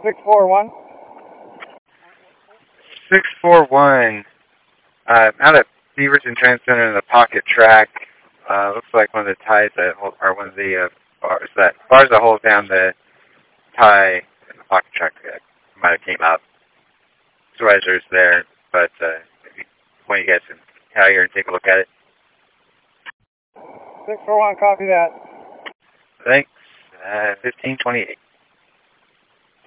641. 641. Out of Beaverton Transcender in the pocket track. Looks like one of the ties that hold, or one of the bars that hold down the tie in the pocket track might have came out. Supervisor's there, but maybe when you guys can out here and take a look at it. 641, copy that. Thanks. 1528.